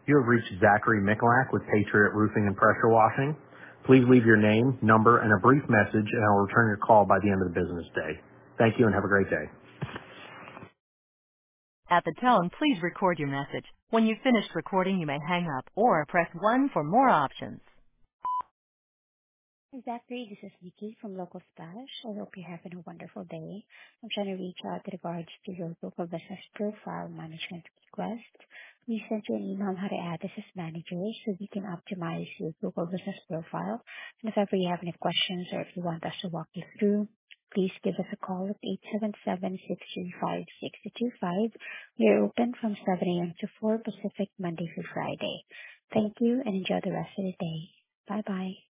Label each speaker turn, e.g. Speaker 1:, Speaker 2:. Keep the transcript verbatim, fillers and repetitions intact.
Speaker 1: You have reached Zachary Mikulak with Patriot Roofing and Pressure Washing. Please leave your name, number, and a brief message, and I'll return your call by the end of the business day. Thank you and have a great day.
Speaker 2: At the tone, please record your message. When you've finished recording, you may hang up or press one for more options.
Speaker 3: Zachary, this is Vicky from Local Splash. I hope you're having a wonderful day. I'm trying to reach out in regards to your local business profile management request. We sent you an email on how to add this as manager so we can optimize your local business profile. And if ever you have any questions or if you want us to walk you through, please give us a call at eight seven seven, six three five, six two five. We are open from seven a.m. to four Pacific, Monday through Friday. Thank you and enjoy the rest of the day. Bye-bye.